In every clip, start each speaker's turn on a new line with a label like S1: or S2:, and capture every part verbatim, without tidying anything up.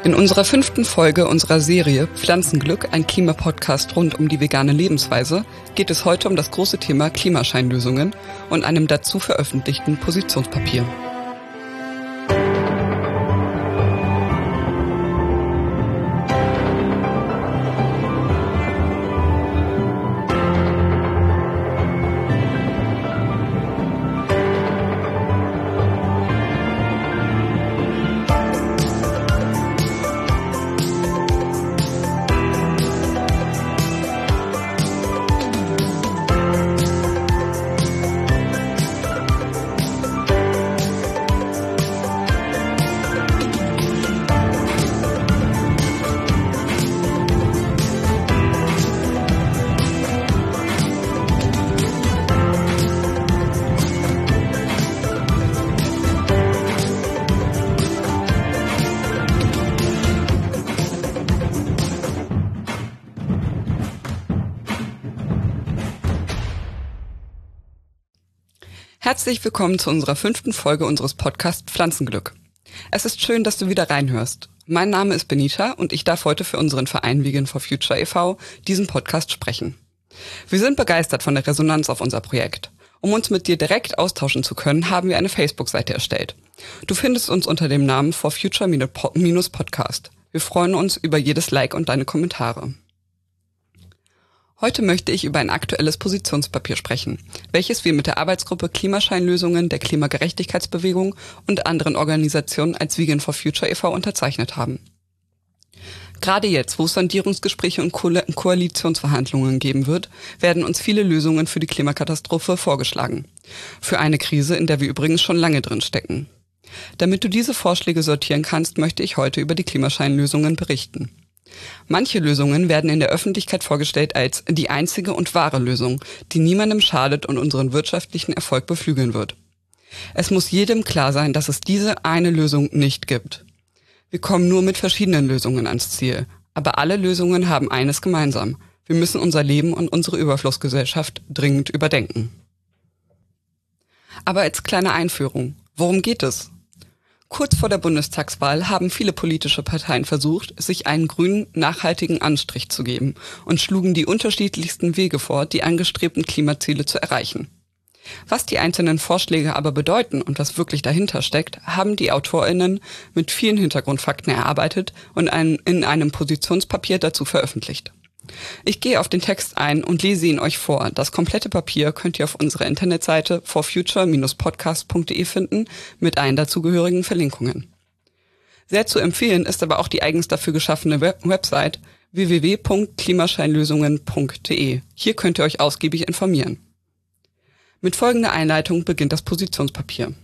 S1: In unserer fünften Folge unserer Serie Pflanzenglück, ein Klimapodcast rund um die vegane Lebensweise, geht es heute um das große Thema Klimascheinlösungen und einem dazu veröffentlichten Positionspapier. Herzlich willkommen zu unserer fünften Folge unseres Podcasts Pflanzenglück. Es ist schön, dass du wieder reinhörst. Mein Name ist Benita und ich darf heute für unseren Verein Vegan for Future e V diesen Podcast sprechen. Wir sind begeistert von der Resonanz auf unser Projekt. Um uns mit dir direkt austauschen zu können, haben wir eine Facebook-Seite erstellt. Du findest uns unter dem Namen For Future Podcast. Wir freuen uns über jedes Like und deine Kommentare. Heute möchte ich über ein aktuelles Positionspapier sprechen, welches wir mit der Arbeitsgruppe Klimascheinlösungen der Klimagerechtigkeitsbewegung und anderen Organisationen als Vegan for Future e V unterzeichnet haben. Gerade jetzt, wo es Sondierungsgespräche und Ko- Koalitionsverhandlungen geben wird, werden uns viele Lösungen für die Klimakatastrophe vorgeschlagen. Für eine Krise, in der wir übrigens schon lange drin stecken. Damit du diese Vorschläge sortieren kannst, möchte ich heute über die Klimascheinlösungen berichten. Manche Lösungen werden in der Öffentlichkeit vorgestellt als die einzige und wahre Lösung, die niemandem schadet und unseren wirtschaftlichen Erfolg beflügeln wird. Es muss jedem klar sein, dass es diese eine Lösung nicht gibt. Wir kommen nur mit verschiedenen Lösungen ans Ziel, aber alle Lösungen haben eines gemeinsam: Wir müssen unser Leben und unsere Überflussgesellschaft dringend überdenken. Aber als kleine Einführung, worum geht es? Kurz vor der Bundestagswahl haben viele politische Parteien versucht, sich einen grünen, nachhaltigen Anstrich zu geben und schlugen die unterschiedlichsten Wege vor, die angestrebten Klimaziele zu erreichen. Was die einzelnen Vorschläge aber bedeuten und was wirklich dahinter steckt, haben die AutorInnen mit vielen Hintergrundfakten erarbeitet und in einem Positionspapier dazu veröffentlicht. Ich gehe auf den Text ein und lese ihn euch vor. Das komplette Papier könnt ihr auf unserer Internetseite for future podcast punkt de finden mit allen dazugehörigen Verlinkungen. Sehr zu empfehlen ist aber auch die eigens dafür geschaffene Web- Website w w w punkt klimascheinlösungen punkt de. Hier könnt ihr euch ausgiebig informieren. Mit folgender Einleitung beginnt das Positionspapier.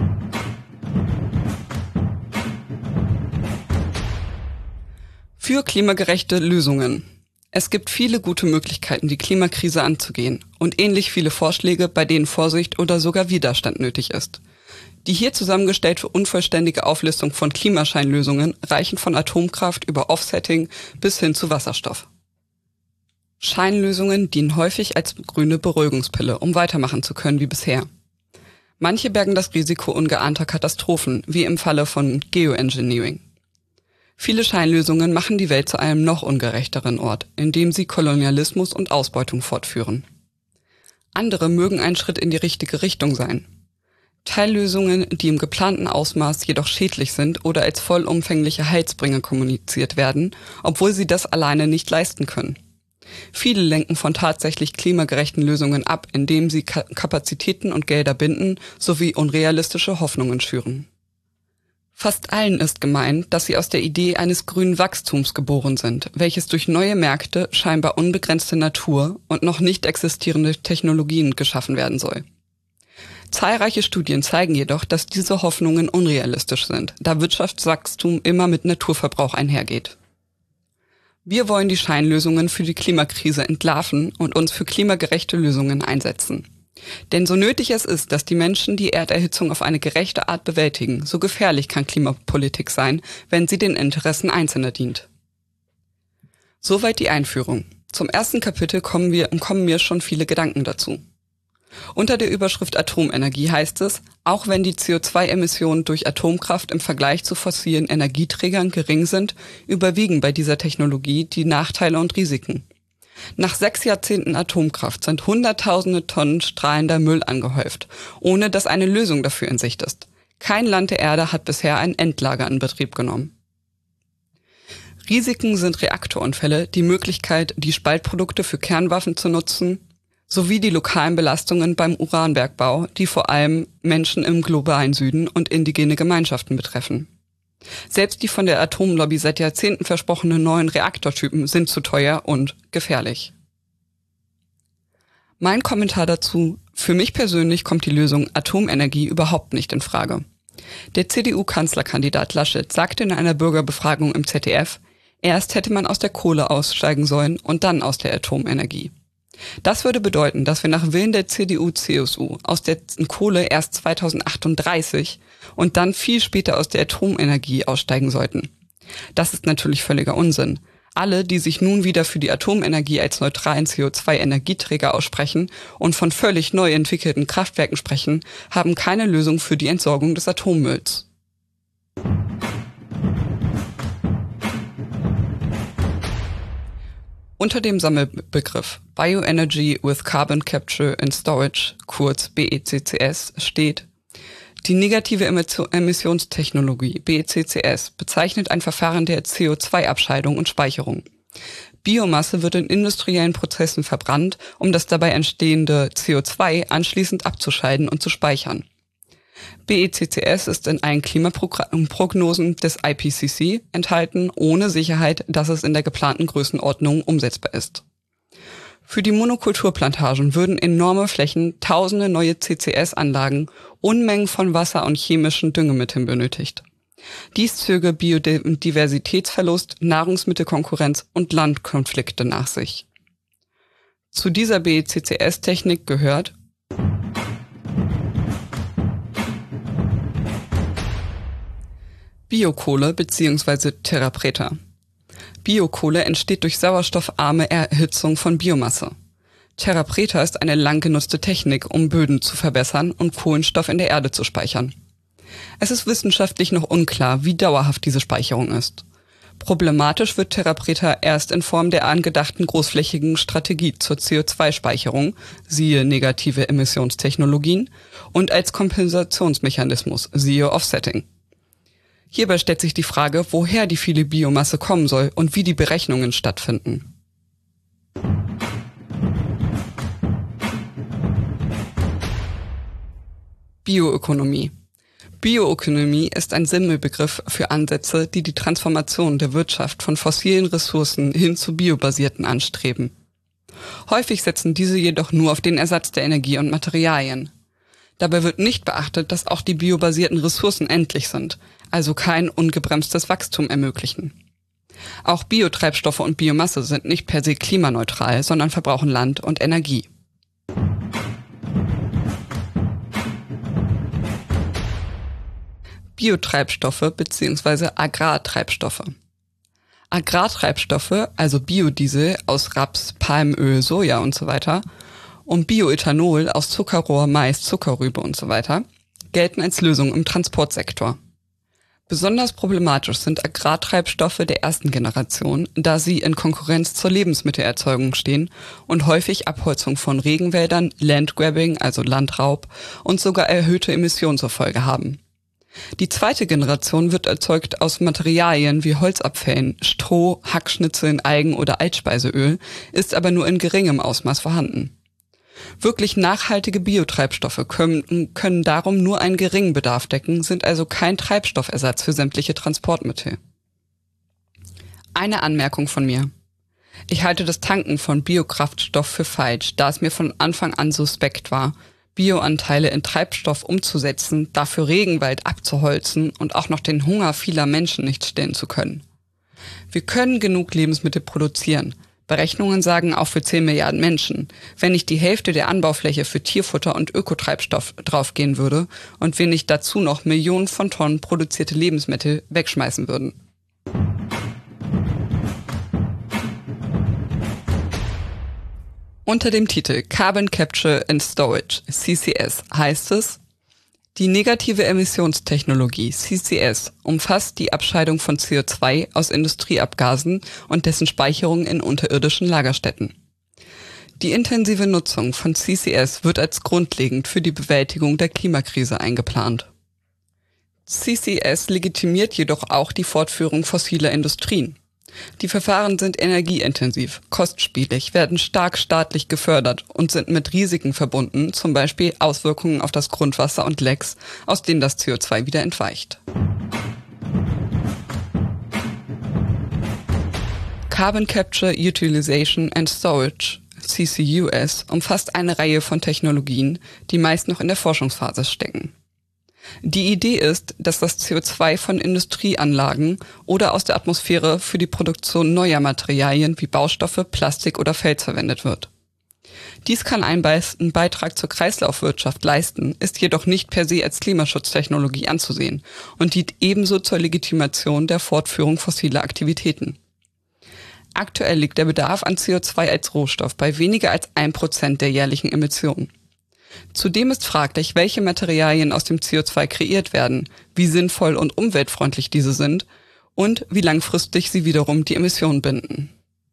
S1: Für klimagerechte Lösungen. Es gibt viele gute Möglichkeiten, die Klimakrise anzugehen und ähnlich viele Vorschläge, bei denen Vorsicht oder sogar Widerstand nötig ist. Die hier zusammengestellte unvollständige Auflistung von Klimascheinlösungen reichen von Atomkraft über Offsetting bis hin zu Wasserstoff. Scheinlösungen dienen häufig als grüne Beruhigungspille, um weitermachen zu können wie bisher. Manche bergen das Risiko ungeahnter Katastrophen, wie im Falle von Geoengineering. Viele Scheinlösungen machen die Welt zu einem noch ungerechteren Ort, indem sie Kolonialismus und Ausbeutung fortführen. Andere mögen ein Schritt in die richtige Richtung sein. Teillösungen, die im geplanten Ausmaß jedoch schädlich sind oder als vollumfängliche Heilsbringer kommuniziert werden, obwohl sie das alleine nicht leisten können. Viele lenken von tatsächlich klimagerechten Lösungen ab, indem sie Ka- Kapazitäten und Gelder binden sowie unrealistische Hoffnungen schüren. Fast allen ist gemeint, dass sie aus der Idee eines grünen Wachstums geboren sind, welches durch neue Märkte, scheinbar unbegrenzte Natur und noch nicht existierende Technologien geschaffen werden soll. Zahlreiche Studien zeigen jedoch, dass diese Hoffnungen unrealistisch sind, da Wirtschaftswachstum immer mit Naturverbrauch einhergeht. Wir wollen die Scheinlösungen für die Klimakrise entlarven und uns für klimagerechte Lösungen einsetzen. Denn so nötig es ist, dass die Menschen die Erderhitzung auf eine gerechte Art bewältigen, so gefährlich kann Klimapolitik sein, wenn sie den Interessen Einzelner dient. Soweit die Einführung. Zum ersten Kapitel kommen wir, kommen mir schon viele Gedanken dazu. Unter der Überschrift Atomenergie heißt es, auch wenn die C O zwei Emissionen durch Atomkraft im Vergleich zu fossilen Energieträgern gering sind, überwiegen bei dieser Technologie die Nachteile und Risiken. Nach sechs Jahrzehnten Atomkraft sind Hunderttausende Tonnen strahlender Müll angehäuft, ohne dass eine Lösung dafür in Sicht ist. Kein Land der Erde hat bisher ein Endlager in Betrieb genommen. Risiken sind Reaktorunfälle, die Möglichkeit, die Spaltprodukte für Kernwaffen zu nutzen, sowie die lokalen Belastungen beim Uranbergbau, die vor allem Menschen im globalen Süden und indigene Gemeinschaften betreffen. Selbst die von der Atomlobby seit Jahrzehnten versprochenen neuen Reaktortypen sind zu teuer und gefährlich. Mein Kommentar dazu: Für mich persönlich kommt die Lösung Atomenergie überhaupt nicht in Frage. Der C D U-Kanzlerkandidat Laschet sagte in einer Bürgerbefragung im Z D F, erst hätte man aus der Kohle aussteigen sollen und dann aus der Atomenergie. Das würde bedeuten, dass wir nach Willen der C D U C S U aus der Kohle erst zweitausendachtunddreißig und dann viel später aus der Atomenergie aussteigen sollten. Das ist natürlich völliger Unsinn. Alle, die sich nun wieder für die Atomenergie als neutralen C O zwei Energieträger aussprechen und von völlig neu entwickelten Kraftwerken sprechen, haben keine Lösung für die Entsorgung des Atommülls. Unter dem Sammelbegriff Bioenergy with Carbon Capture and Storage, kurz B E C C S, steht: Die negative Emissionstechnologie, B E C C S, bezeichnet ein Verfahren der C O zwei Abscheidung und Speicherung. Biomasse wird in industriellen Prozessen verbrannt, um das dabei entstehende C O zwei anschließend abzuscheiden und zu speichern. B E C C S ist in allen Klimaprognosen des I P C C enthalten, ohne Sicherheit, dass es in der geplanten Größenordnung umsetzbar ist. Für die Monokulturplantagen würden enorme Flächen, tausende neue C C S-Anlagen, Unmengen von Wasser und chemischen Düngemitteln benötigt. Dies zöge Biodiversitätsverlust, Nahrungsmittelkonkurrenz und Landkonflikte nach sich. Zu dieser B E C C S-Technik gehört Biokohle bzw. Terra Preta. Biokohle entsteht durch sauerstoffarme Erhitzung von Biomasse. Terra Preta ist eine lang genutzte Technik, um Böden zu verbessern und Kohlenstoff in der Erde zu speichern. Es ist wissenschaftlich noch unklar, wie dauerhaft diese Speicherung ist. Problematisch wird Terra Preta erst in Form der angedachten großflächigen Strategie zur C O zwei Speicherung, siehe negative Emissionstechnologien, und als Kompensationsmechanismus, siehe Offsetting. Hierbei stellt sich die Frage, woher die viele Biomasse kommen soll und wie die Berechnungen stattfinden. Bioökonomie. Bioökonomie ist ein Sammelbegriff für Ansätze, die die Transformation der Wirtschaft von fossilen Ressourcen hin zu biobasierten anstreben. Häufig setzen diese jedoch nur auf den Ersatz der Energie und Materialien. Dabei wird nicht beachtet, dass auch die biobasierten Ressourcen endlich sind, also kein ungebremstes Wachstum ermöglichen. Auch Biotreibstoffe und Biomasse sind nicht per se klimaneutral, sondern verbrauchen Land und Energie. Biotreibstoffe bzw. Agrartreibstoffe. Agrartreibstoffe, also Biodiesel aus Raps, Palmöl, Soja und so weiter und Bioethanol aus Zuckerrohr, Mais, Zuckerrübe und so weiter, gelten als Lösung im Transportsektor. Besonders problematisch sind Agrartreibstoffe der ersten Generation, da sie in Konkurrenz zur Lebensmittelerzeugung stehen und häufig Abholzung von Regenwäldern, Landgrabbing, also Landraub, und sogar erhöhte Emissionen zur Folge haben. Die zweite Generation wird erzeugt aus Materialien wie Holzabfällen, Stroh, Hackschnitzeln, Algen oder Altspeiseöl, ist aber nur in geringem Ausmaß vorhanden. Wirklich nachhaltige Biotreibstoffe können, können darum nur einen geringen Bedarf decken, sind also kein Treibstoffersatz für sämtliche Transportmittel. Eine Anmerkung von mir. Ich halte das Tanken von Biokraftstoff für falsch, da es mir von Anfang an suspekt war, Bioanteile in Treibstoff umzusetzen, dafür Regenwald abzuholzen und auch noch den Hunger vieler Menschen nicht stillen zu können. Wir können genug Lebensmittel produzieren. Berechnungen sagen auch für zehn Milliarden Menschen, wenn nicht die Hälfte der Anbaufläche für Tierfutter und Ökotreibstoff draufgehen würde und wir nicht dazu noch Millionen von Tonnen produzierte Lebensmittel wegschmeißen würden. Unter dem Titel Carbon Capture and Storage, C C S, heißt es: Die negative Emissionstechnologie C C S umfasst die Abscheidung von C O zwei aus Industrieabgasen und dessen Speicherung in unterirdischen Lagerstätten. Die intensive Nutzung von C C S wird als grundlegend für die Bewältigung der Klimakrise eingeplant. C C S legitimiert jedoch auch die Fortführung fossiler Industrien. Die Verfahren sind energieintensiv, kostspielig, werden stark staatlich gefördert und sind mit Risiken verbunden, zum Beispiel Auswirkungen auf das Grundwasser und Lecks, aus denen das C O zwei wieder entweicht. Carbon Capture, Utilization and Storage, C C U S, umfasst eine Reihe von Technologien, die meist noch in der Forschungsphase stecken. Die Idee ist, dass das C O zwei von Industrieanlagen oder aus der Atmosphäre für die Produktion neuer Materialien wie Baustoffe, Plastik oder Fels verwendet wird. Dies kann einen Beitrag zur Kreislaufwirtschaft leisten, ist jedoch nicht per se als Klimaschutztechnologie anzusehen und dient ebenso zur Legitimation der Fortführung fossiler Aktivitäten. Aktuell liegt der Bedarf an C O zwei als Rohstoff bei weniger als ein Prozent der jährlichen Emissionen. Zudem ist fraglich, welche Materialien aus dem C O zwei kreiert werden, wie sinnvoll und umweltfreundlich diese sind und wie langfristig sie wiederum die Emissionen binden.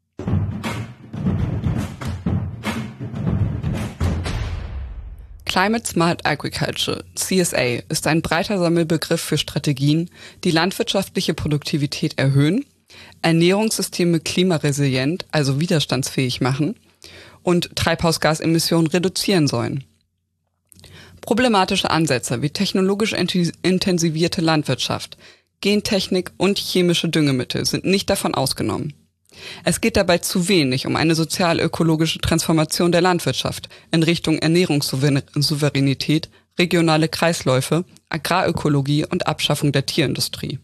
S1: Climate Smart Agriculture, C S A, ist ein breiter Sammelbegriff für Strategien, die landwirtschaftliche Produktivität erhöhen, Ernährungssysteme klimaresilient, also widerstandsfähig machen und Treibhausgasemissionen reduzieren sollen. Problematische Ansätze wie technologisch intensivierte Landwirtschaft, Gentechnik und chemische Düngemittel sind nicht davon ausgenommen. Es geht dabei zu wenig um eine sozial-ökologische Transformation der Landwirtschaft in Richtung Ernährungssouveränität, regionale Kreisläufe, Agrarökologie und Abschaffung der Tierindustrie.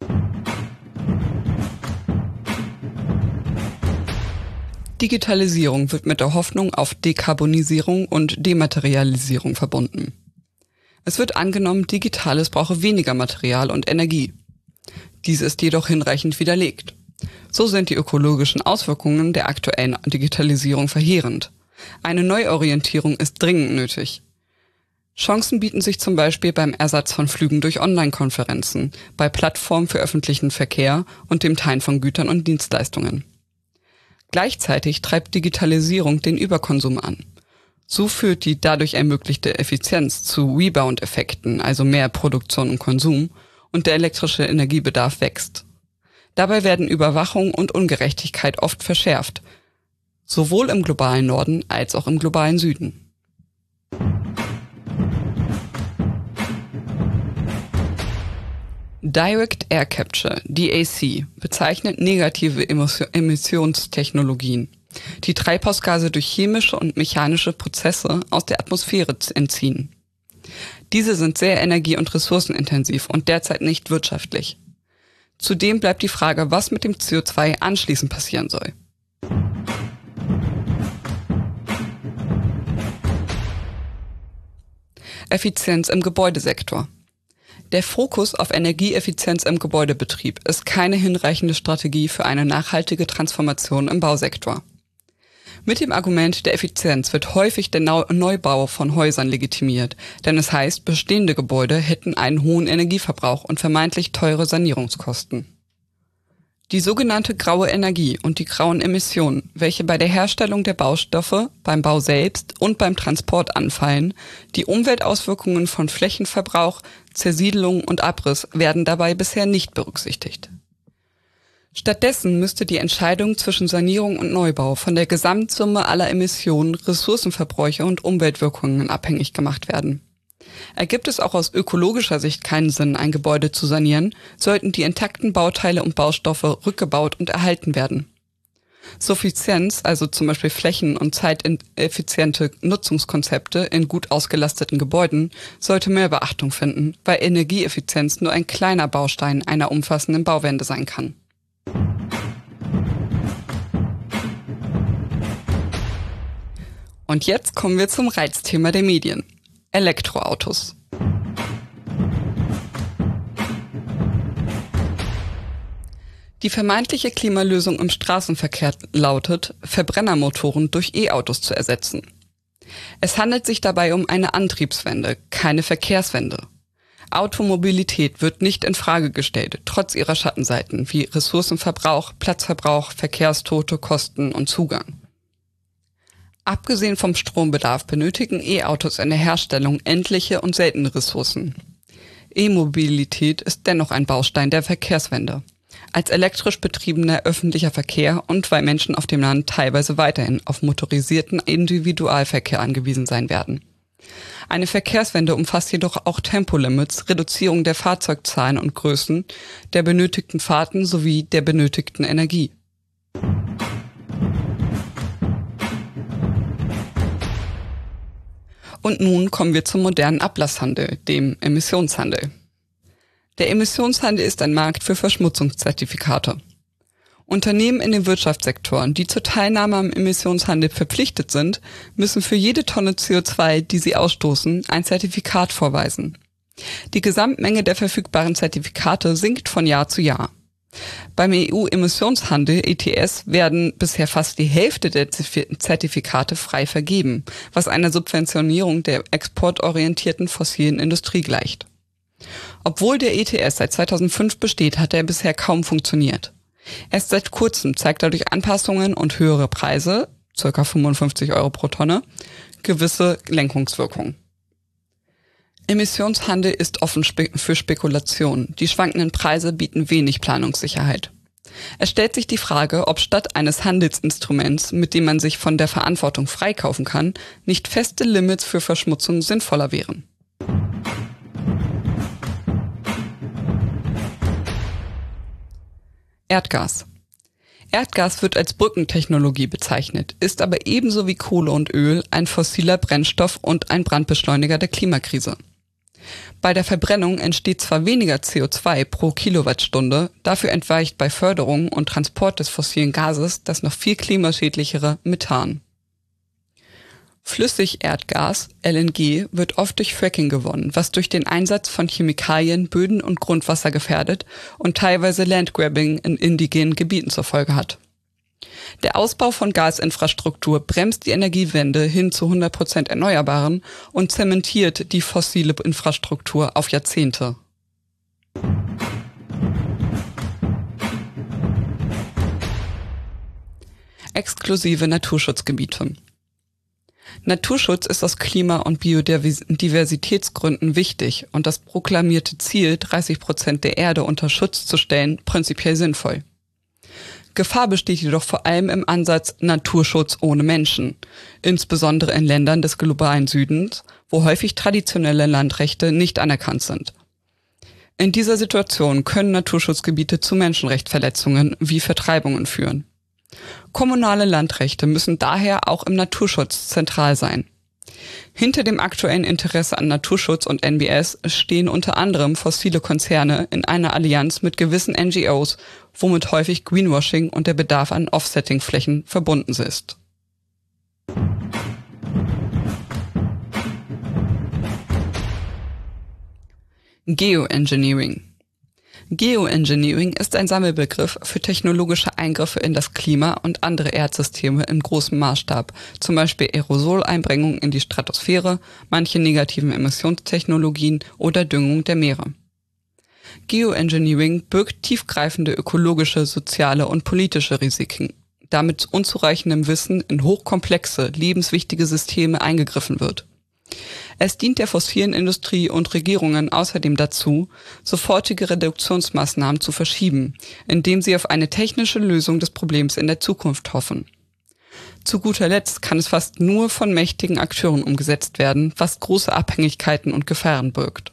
S1: Digitalisierung wird mit der Hoffnung auf Dekarbonisierung und Dematerialisierung verbunden. Es wird angenommen, Digitales brauche weniger Material und Energie. Dies ist jedoch hinreichend widerlegt. So sind die ökologischen Auswirkungen der aktuellen Digitalisierung verheerend. Eine Neuorientierung ist dringend nötig. Chancen bieten sich zum Beispiel beim Ersatz von Flügen durch Online-Konferenzen, bei Plattformen für öffentlichen Verkehr und dem Teilen von Gütern und Dienstleistungen. Gleichzeitig treibt Digitalisierung den Überkonsum an. So führt die dadurch ermöglichte Effizienz zu Rebound-Effekten, also mehr Produktion und Konsum, und der elektrische Energiebedarf wächst. Dabei werden Überwachung und Ungerechtigkeit oft verschärft, sowohl im globalen Norden als auch im globalen Süden. Direct Air Capture, D A C, bezeichnet negative Emissionstechnologien, die Treibhausgase durch chemische und mechanische Prozesse aus der Atmosphäre entziehen. Diese sind sehr energie- und ressourcenintensiv und derzeit nicht wirtschaftlich. Zudem bleibt die Frage, was mit dem C O zwei anschließend passieren soll. Effizienz im Gebäudesektor. Der Fokus auf Energieeffizienz im Gebäudebetrieb ist keine hinreichende Strategie für eine nachhaltige Transformation im Bausektor. Mit dem Argument der Effizienz wird häufig der Neubau von Häusern legitimiert, denn es heißt, bestehende Gebäude hätten einen hohen Energieverbrauch und vermeintlich teure Sanierungskosten. Die sogenannte graue Energie und die grauen Emissionen, welche bei der Herstellung der Baustoffe, beim Bau selbst und beim Transport anfallen, die Umweltauswirkungen von Flächenverbrauch, Zersiedelung und Abriss werden dabei bisher nicht berücksichtigt. Stattdessen müsste die Entscheidung zwischen Sanierung und Neubau von der Gesamtsumme aller Emissionen, Ressourcenverbräuche und Umweltwirkungen abhängig gemacht werden. Ergibt es auch aus ökologischer Sicht keinen Sinn, ein Gebäude zu sanieren, sollten die intakten Bauteile und Baustoffe rückgebaut und erhalten werden. Suffizienz, also zum Beispiel flächen- und zeiteffiziente Nutzungskonzepte in gut ausgelasteten Gebäuden, sollte mehr Beachtung finden, weil Energieeffizienz nur ein kleiner Baustein einer umfassenden Bauwende sein kann. Und jetzt kommen wir zum Reizthema der Medien: Elektroautos. Die vermeintliche Klimalösung im Straßenverkehr lautet, Verbrennermotoren durch E-Autos zu ersetzen. Es handelt sich dabei um eine Antriebswende, keine Verkehrswende. Automobilität wird nicht in Frage gestellt, trotz ihrer Schattenseiten wie Ressourcenverbrauch, Platzverbrauch, Verkehrstote, Kosten und Zugang. Abgesehen vom Strombedarf benötigen E-Autos in der Herstellung endliche und seltene Ressourcen. E-Mobilität ist dennoch ein Baustein der Verkehrswende. Als elektrisch betriebener öffentlicher Verkehr und weil Menschen auf dem Land teilweise weiterhin auf motorisierten Individualverkehr angewiesen sein werden. Eine Verkehrswende umfasst jedoch auch Tempolimits, Reduzierung der Fahrzeugzahlen und Größen, der benötigten Fahrten sowie der benötigten Energie. Und nun kommen wir zum modernen Ablasshandel, dem Emissionshandel. Der Emissionshandel ist ein Markt für Verschmutzungszertifikate. Unternehmen in den Wirtschaftssektoren, die zur Teilnahme am Emissionshandel verpflichtet sind, müssen für jede Tonne C O zwei, die sie ausstoßen, ein Zertifikat vorweisen. Die Gesamtmenge der verfügbaren Zertifikate sinkt von Jahr zu Jahr. Beim E U-Emissionshandel E T S werden bisher fast die Hälfte der Zertifikate frei vergeben, was einer Subventionierung der exportorientierten fossilen Industrie gleicht. Obwohl der E T S seit zweitausendfünf besteht, hat er bisher kaum funktioniert. Erst seit kurzem zeigt er durch Anpassungen und höhere Preise, ca. fünfundfünfzig Euro pro Tonne, gewisse Lenkungswirkung. Emissionshandel ist offen spe- für Spekulation. Die schwankenden Preise bieten wenig Planungssicherheit. Es stellt sich die Frage, ob statt eines Handelsinstruments, mit dem man sich von der Verantwortung freikaufen kann, nicht feste Limits für Verschmutzung sinnvoller wären. Erdgas. Erdgas wird als Brückentechnologie bezeichnet, ist aber ebenso wie Kohle und Öl ein fossiler Brennstoff und ein Brandbeschleuniger der Klimakrise. Bei der Verbrennung entsteht zwar weniger C O zwei pro Kilowattstunde, dafür entweicht bei Förderung und Transport des fossilen Gases das noch viel klimaschädlichere Methan. Flüssigerdgas, L N G, wird oft durch Fracking gewonnen, was durch den Einsatz von Chemikalien Böden und Grundwasser gefährdet und teilweise Landgrabbing in indigenen Gebieten zur Folge hat. Der Ausbau von Gasinfrastruktur bremst die Energiewende hin zu hundert Prozent Erneuerbaren und zementiert die fossile Infrastruktur auf Jahrzehnte. Exklusive Naturschutzgebiete. Naturschutz ist aus Klima- und Biodiversitätsgründen wichtig und das proklamierte Ziel, dreißig Prozent der Erde unter Schutz zu stellen, prinzipiell sinnvoll. Gefahr besteht jedoch vor allem im Ansatz Naturschutz ohne Menschen, insbesondere in Ländern des globalen Südens, wo häufig traditionelle Landrechte nicht anerkannt sind. In dieser Situation können Naturschutzgebiete zu Menschenrechtsverletzungen wie Vertreibungen führen. Kommunale Landrechte müssen daher auch im Naturschutz zentral sein. Hinter dem aktuellen Interesse an Naturschutz und N B S stehen unter anderem fossile Konzerne in einer Allianz mit gewissen N G Os, womit häufig Greenwashing und der Bedarf an Offsetting-Flächen verbunden ist. Geoengineering. Geoengineering ist ein Sammelbegriff für technologische Eingriffe in das Klima und andere Erdsysteme in großem Maßstab, zum Beispiel Aerosoleinbringung in die Stratosphäre, manche negativen Emissionstechnologien oder Düngung der Meere. Geoengineering birgt tiefgreifende ökologische, soziale und politische Risiken, da mit unzureichendem Wissen in hochkomplexe, lebenswichtige Systeme eingegriffen wird. Es dient der fossilen Industrie und Regierungen außerdem dazu, sofortige Reduktionsmaßnahmen zu verschieben, indem sie auf eine technische Lösung des Problems in der Zukunft hoffen. Zu guter Letzt kann es fast nur von mächtigen Akteuren umgesetzt werden, was große Abhängigkeiten und Gefahren birgt.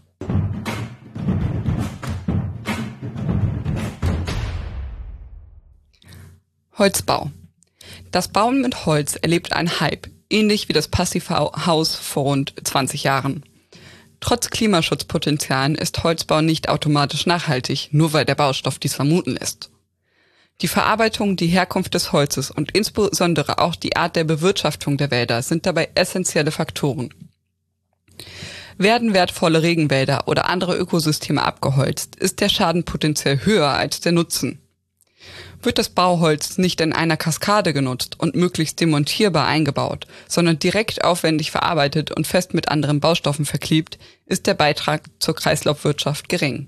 S1: Holzbau. Das Bauen mit Holz erlebt einen Hype, ähnlich wie das Passivhaus vor rund zwanzig Jahren. Trotz Klimaschutzpotenzialen ist Holzbau nicht automatisch nachhaltig, nur weil der Baustoff dies vermuten lässt. Die Verarbeitung, die Herkunft des Holzes und insbesondere auch die Art der Bewirtschaftung der Wälder sind dabei essentielle Faktoren. Werden wertvolle Regenwälder oder andere Ökosysteme abgeholzt, ist der Schaden potenziell höher als der Nutzen. Wird das Bauholz nicht in einer Kaskade genutzt und möglichst demontierbar eingebaut, sondern direkt aufwendig verarbeitet und fest mit anderen Baustoffen verklebt, ist der Beitrag zur Kreislaufwirtschaft gering.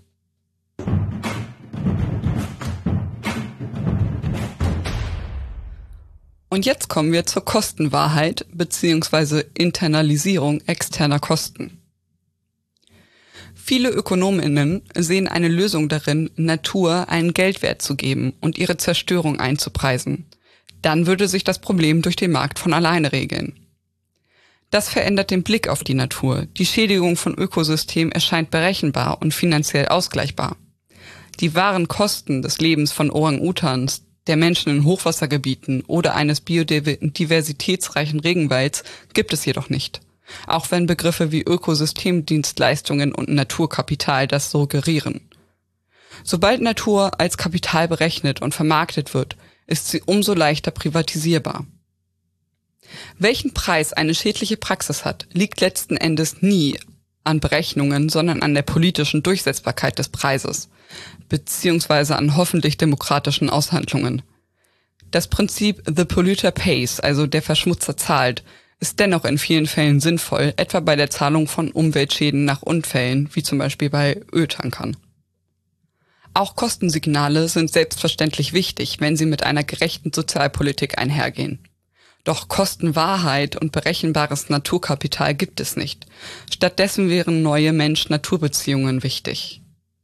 S1: Und jetzt kommen wir zur Kostenwahrheit bzw. Internalisierung externer Kosten. Viele ÖkonomInnen sehen eine Lösung darin, Natur einen Geldwert zu geben und ihre Zerstörung einzupreisen. Dann würde sich das Problem durch den Markt von alleine regeln. Das verändert den Blick auf die Natur. Die Schädigung von Ökosystemen erscheint berechenbar und finanziell ausgleichbar. Die wahren Kosten des Lebens von Orang-Utans, der Menschen in Hochwassergebieten oder eines biodiversitätsreichen Regenwalds gibt es jedoch nicht. Auch wenn Begriffe wie Ökosystemdienstleistungen und Naturkapital das suggerieren. Sobald Natur als Kapital berechnet und vermarktet wird, ist sie umso leichter privatisierbar. Welchen Preis eine schädliche Praxis hat, liegt letzten Endes nie an Berechnungen, sondern an der politischen Durchsetzbarkeit des Preises, beziehungsweise an hoffentlich demokratischen Aushandlungen. Das Prinzip The Polluter Pays, also der Verschmutzer zahlt, ist dennoch in vielen Fällen sinnvoll, etwa bei der Zahlung von Umweltschäden nach Unfällen, wie zum Beispiel bei Öltankern. Auch Kostensignale sind selbstverständlich wichtig, wenn sie mit einer gerechten Sozialpolitik einhergehen. Doch Kostenwahrheit und berechenbares Naturkapital gibt es nicht. Stattdessen wären neue Mensch-Natur-Beziehungen wichtig.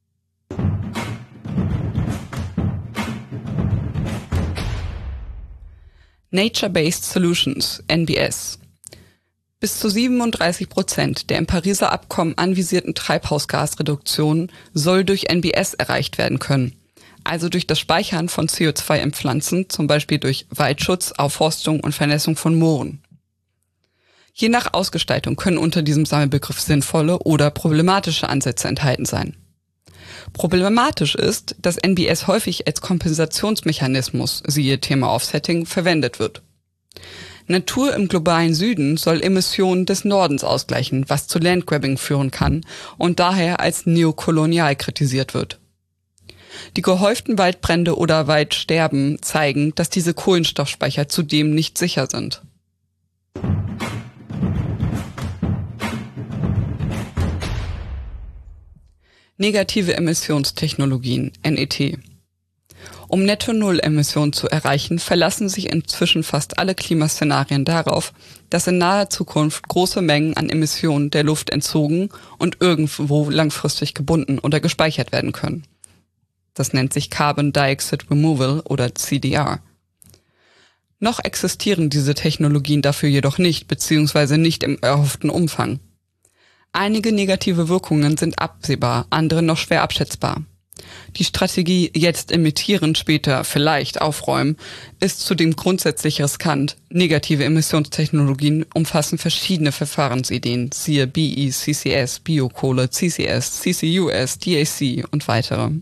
S1: Nature-Based Solutions, N B S. Bis zu siebenunddreißig Prozent der im Pariser Abkommen anvisierten Treibhausgasreduktionen soll durch N B S erreicht werden können, also durch das Speichern von C O zwei in Pflanzen, zum Beispiel durch Waldschutz, Aufforstung und Vernässung von Mooren. Je nach Ausgestaltung können unter diesem Sammelbegriff sinnvolle oder problematische Ansätze enthalten sein. Problematisch ist, dass N B S häufig als Kompensationsmechanismus, siehe Thema Offsetting, verwendet wird. Natur im globalen Süden soll Emissionen des Nordens ausgleichen, was zu Landgrabbing führen kann und daher als neokolonial kritisiert wird. Die gehäuften Waldbrände oder Waldsterben zeigen, dass diese Kohlenstoffspeicher zudem nicht sicher sind. Negative Emissionstechnologien, N E T. Um Netto-Null-Emissionen zu erreichen, verlassen sich inzwischen fast alle Klimaszenarien darauf, dass in naher Zukunft große Mengen an Emissionen der Luft entzogen und irgendwo langfristig gebunden oder gespeichert werden können. Das nennt sich Carbon Dioxide Removal oder C D R. Noch existieren diese Technologien dafür jedoch nicht, beziehungsweise nicht im erhofften Umfang. Einige negative Wirkungen sind absehbar, andere noch schwer abschätzbar. Die Strategie jetzt emittieren, später vielleicht aufräumen, ist zudem grundsätzlich riskant. Negative Emissionstechnologien umfassen verschiedene Verfahrensideen, siehe B E, C C S, Biokohle, C C S, C C U S, D A C und weitere.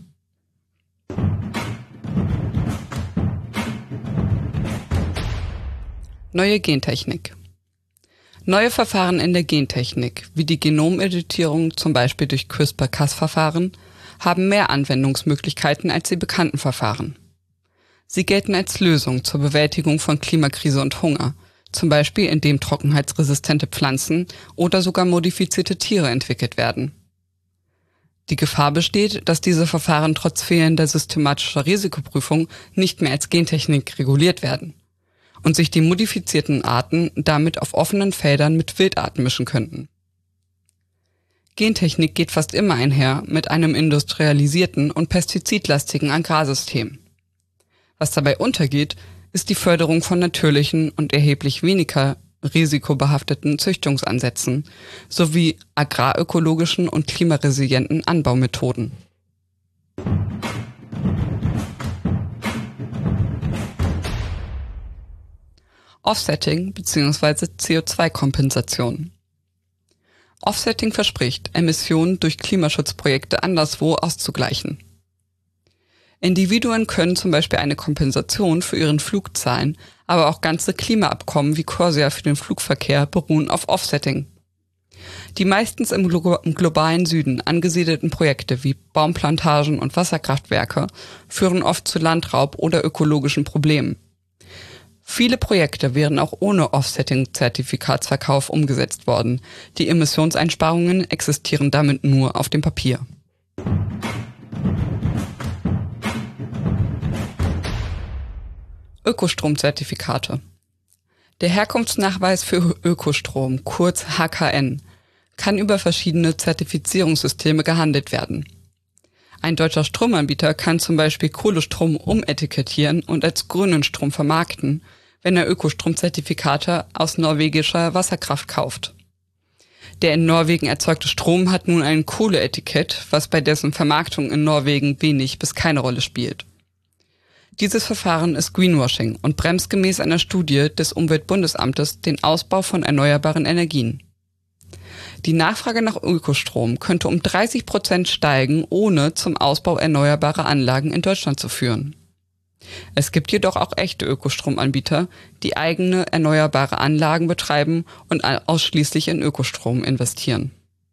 S1: Neue Gentechnik. Neue Verfahren in der Gentechnik, wie die Genomeditierung zum Beispiel durch CRISPR-Cas-Verfahren, haben mehr Anwendungsmöglichkeiten als die bekannten Verfahren. Sie gelten als Lösung zur Bewältigung von Klimakrise und Hunger, zum Beispiel indem trockenheitsresistente Pflanzen oder sogar modifizierte Tiere entwickelt werden. Die Gefahr besteht, dass diese Verfahren trotz fehlender systematischer Risikoprüfung nicht mehr als Gentechnik reguliert werden und sich die modifizierten Arten damit auf offenen Feldern mit Wildarten mischen könnten. Gentechnik geht fast immer einher mit einem industrialisierten und pestizidlastigen Agrarsystem. Was dabei untergeht, ist die Förderung von natürlichen und erheblich weniger risikobehafteten Züchtungsansätzen sowie agrarökologischen und klimaresilienten Anbaumethoden. Offsetting bzw. C O zwei Kompensation. Offsetting verspricht, Emissionen durch Klimaschutzprojekte anderswo auszugleichen. Individuen können zum Beispiel eine Kompensation für ihren Flug zahlen, aber auch ganze Klimaabkommen wie CORSIA für den Flugverkehr beruhen auf Offsetting. Die meistens im, glo- im globalen Süden angesiedelten Projekte wie Baumplantagen und Wasserkraftwerke führen oft zu Landraub oder ökologischen Problemen. Viele Projekte wären auch ohne Offsetting-Zertifikatsverkauf umgesetzt worden. Die Emissionseinsparungen existieren damit nur auf dem Papier. Ökostromzertifikate. Der Herkunftsnachweis für Ökostrom, kurz H K N, kann über verschiedene Zertifizierungssysteme gehandelt werden. Ein deutscher Stromanbieter kann zum Beispiel Kohlestrom umetikettieren und als grünen Strom vermarkten, wenn er Ökostromzertifikate aus norwegischer Wasserkraft kauft. Der in Norwegen erzeugte Strom hat nun ein Kohleetikett, was bei dessen Vermarktung in Norwegen wenig bis keine Rolle spielt. Dieses Verfahren ist Greenwashing und bremst gemäß einer Studie des Umweltbundesamtes den Ausbau von erneuerbaren Energien. Die Nachfrage nach Ökostrom könnte um dreißig Prozent steigen, ohne zum Ausbau erneuerbarer Anlagen in Deutschland zu führen. Es gibt jedoch auch echte Ökostromanbieter, die eigene erneuerbare Anlagen betreiben und ausschließlich in Ökostrom investieren.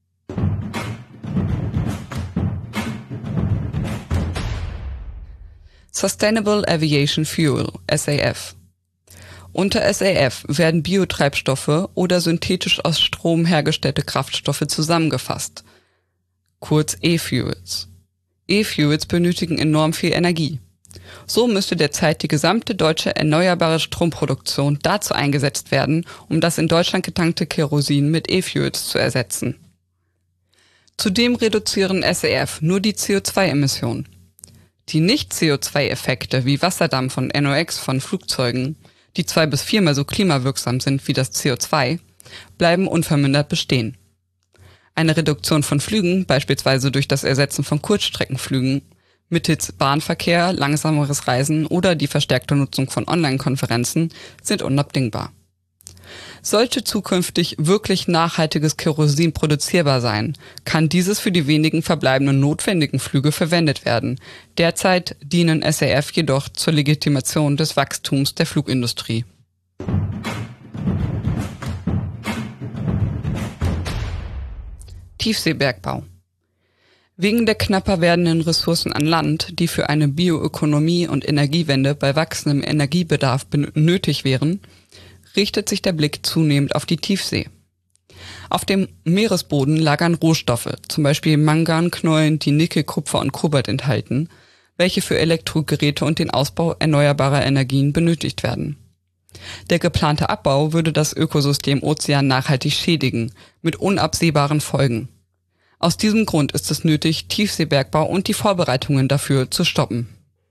S1: Sustainable Aviation Fuel, S A F. Unter S A F werden Biotreibstoffe oder synthetisch aus Strom hergestellte Kraftstoffe zusammengefasst, kurz E-Fuels. E-Fuels benötigen enorm viel Energie. So müsste derzeit die gesamte deutsche erneuerbare Stromproduktion dazu eingesetzt werden, um das in Deutschland getankte Kerosin mit E-Fuels zu ersetzen. Zudem reduzieren S A F nur die C O zwei Emissionen. Die Nicht-C O zwei Effekte wie Wasserdampf und N O X von Flugzeugen, die zwei bis viermal so klimawirksam sind wie das C O zwei, bleiben unvermindert bestehen. Eine Reduktion von Flügen, beispielsweise durch das Ersetzen von Kurzstreckenflügen, mittels Bahnverkehr, langsameres Reisen oder die verstärkte Nutzung von Online-Konferenzen, sind unabdingbar. Sollte zukünftig wirklich nachhaltiges Kerosin produzierbar sein, kann dieses für die wenigen verbleibenden notwendigen Flüge verwendet werden. Derzeit dienen S A F jedoch zur Legitimation des Wachstums der Flugindustrie. Tiefseebergbau. Wegen der knapper werdenden Ressourcen an Land, die für eine Bioökonomie und Energiewende bei wachsendem Energiebedarf nötig wären, richtet sich der Blick zunehmend auf die Tiefsee. Auf dem Meeresboden lagern Rohstoffe, zum Beispiel Manganknollen, die Nickel, Kupfer und Kobalt enthalten, welche für Elektrogeräte und den Ausbau erneuerbarer Energien benötigt werden. Der geplante Abbau würde das Ökosystem Ozean nachhaltig schädigen, mit unabsehbaren Folgen. Aus diesem Grund ist es nötig, Tiefseebergbau und die Vorbereitungen dafür zu stoppen.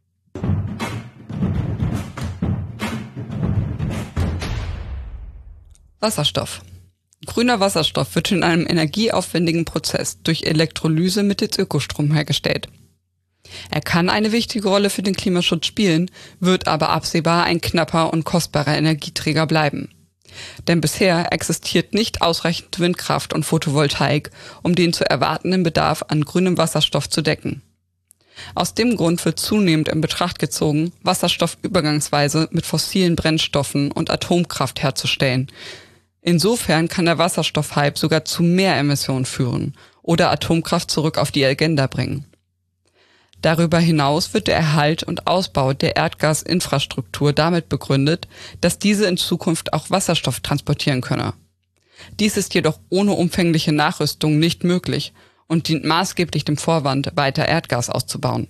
S1: Wasserstoff. Grüner Wasserstoff wird in einem energieaufwendigen Prozess durch Elektrolyse mittels Ökostrom hergestellt. Er kann eine wichtige Rolle für den Klimaschutz spielen, wird aber absehbar ein knapper und kostbarer Energieträger bleiben. Denn bisher existiert nicht ausreichend Windkraft und Photovoltaik, um den zu erwartenden Bedarf an grünem Wasserstoff zu decken. Aus dem Grund wird zunehmend in Betracht gezogen, Wasserstoff übergangsweise mit fossilen Brennstoffen und Atomkraft herzustellen. Insofern kann der Wasserstoffhype sogar zu mehr Emissionen führen oder Atomkraft zurück auf die Agenda bringen. Darüber hinaus wird der Erhalt und Ausbau der Erdgasinfrastruktur damit begründet, dass diese in Zukunft auch Wasserstoff transportieren könne. Dies ist jedoch ohne umfängliche Nachrüstung nicht möglich und dient maßgeblich dem Vorwand, weiter Erdgas auszubauen.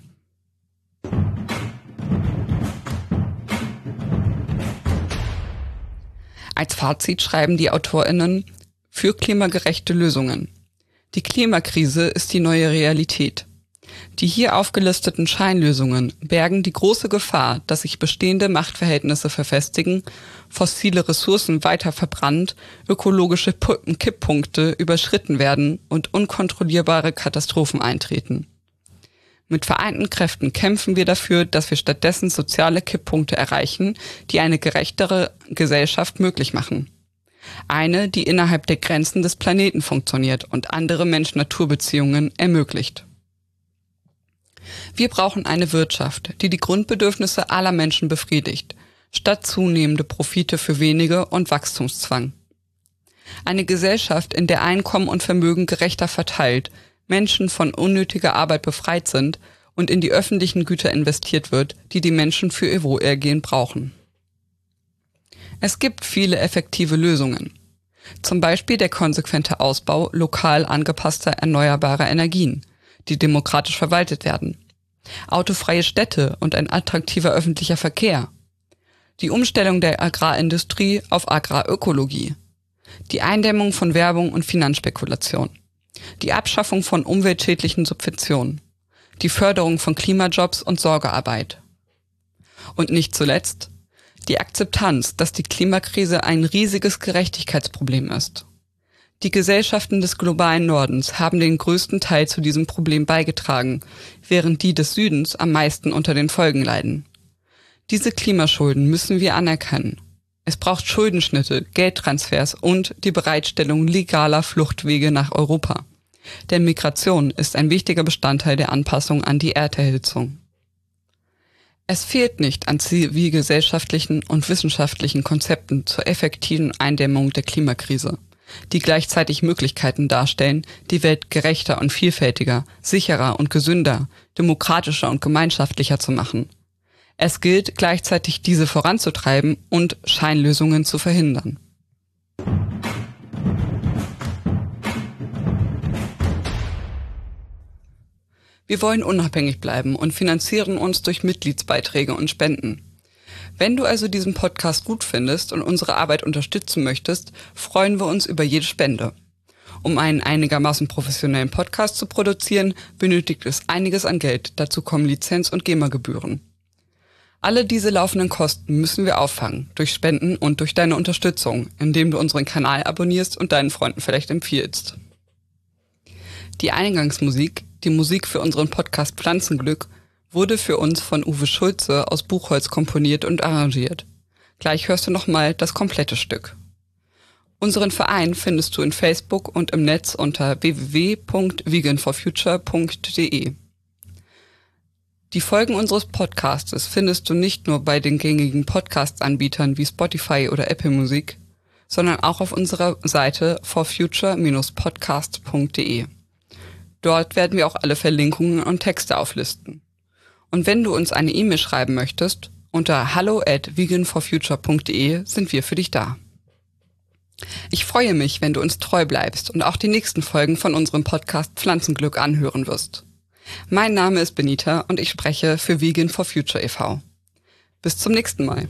S1: Als Fazit schreiben die AutorInnen: für klimagerechte Lösungen. Die Klimakrise ist die neue Realität. Die hier aufgelisteten Scheinlösungen bergen die große Gefahr, dass sich bestehende Machtverhältnisse verfestigen, fossile Ressourcen weiter verbrannt, ökologische Kipppunkte überschritten werden und unkontrollierbare Katastrophen eintreten. Mit vereinten Kräften kämpfen wir dafür, dass wir stattdessen soziale Kipppunkte erreichen, die eine gerechtere Gesellschaft möglich machen. Eine, die innerhalb der Grenzen des Planeten funktioniert und andere Mensch-Natur-Beziehungen ermöglicht. Wir brauchen eine Wirtschaft, die die Grundbedürfnisse aller Menschen befriedigt, statt zunehmende Profite für wenige und Wachstumszwang. Eine Gesellschaft, in der Einkommen und Vermögen gerechter verteilt, Menschen von unnötiger Arbeit befreit sind und in die öffentlichen Güter investiert wird, die die Menschen für ihr Wohlergehen brauchen. Es gibt viele effektive Lösungen. Zum Beispiel der konsequente Ausbau lokal angepasster erneuerbarer Energien, die demokratisch verwaltet werden. Autofreie Städte und ein attraktiver öffentlicher Verkehr. Die Umstellung der Agrarindustrie auf Agrarökologie. Die Eindämmung von Werbung und Finanzspekulation. Die Abschaffung von umweltschädlichen Subventionen. Die Förderung von Klimajobs und Sorgearbeit. Und nicht zuletzt die Akzeptanz, dass die Klimakrise ein riesiges Gerechtigkeitsproblem ist. Die Gesellschaften des globalen Nordens haben den größten Teil zu diesem Problem beigetragen, während die des Südens am meisten unter den Folgen leiden. Diese Klimaschulden müssen wir anerkennen. Es braucht Schuldenschnitte, Geldtransfers und die Bereitstellung legaler Fluchtwege nach Europa. Denn Migration ist ein wichtiger Bestandteil der Anpassung an die Erderhitzung. Es fehlt nicht an zivilgesellschaftlichen und wissenschaftlichen Konzepten zur effektiven Eindämmung der Klimakrise, die gleichzeitig Möglichkeiten darstellen, die Welt gerechter und vielfältiger, sicherer und gesünder, demokratischer und gemeinschaftlicher zu machen. Es gilt gleichzeitig, diese voranzutreiben und Scheinlösungen zu verhindern. Wir wollen unabhängig bleiben und finanzieren uns durch Mitgliedsbeiträge und Spenden. Wenn du also diesen Podcast gut findest und unsere Arbeit unterstützen möchtest, freuen wir uns über jede Spende. Um einen einigermaßen professionellen Podcast zu produzieren, benötigt es einiges an Geld. Dazu kommen Lizenz- und GEMA-Gebühren. Alle diese laufenden Kosten müssen wir auffangen, durch Spenden und durch deine Unterstützung, indem du unseren Kanal abonnierst und deinen Freunden vielleicht empfiehlst. Die Eingangsmusik, die Musik für unseren Podcast Pflanzenglück, wurde für uns von Uwe Schulze aus Buchholz komponiert und arrangiert. Gleich hörst du nochmal das komplette Stück. Unseren Verein findest du in Facebook und im Netz unter w w w punkt vegan for future punkt d e. Die Folgen unseres Podcastes findest du nicht nur bei den gängigen Podcast-Anbietern wie Spotify oder Apple Musik, sondern auch auf unserer Seite for future Bindestrich podcast punkt d e. Dort werden wir auch alle Verlinkungen und Texte auflisten. Und wenn du uns eine E-Mail schreiben möchtest, unter hallo at vegan for future punkt d e sind wir für dich da. Ich freue mich, wenn du uns treu bleibst und auch die nächsten Folgen von unserem Podcast Pflanzenglück anhören wirst. Mein Name ist Benita und ich spreche für Vegan for Future e V Bis zum nächsten Mal.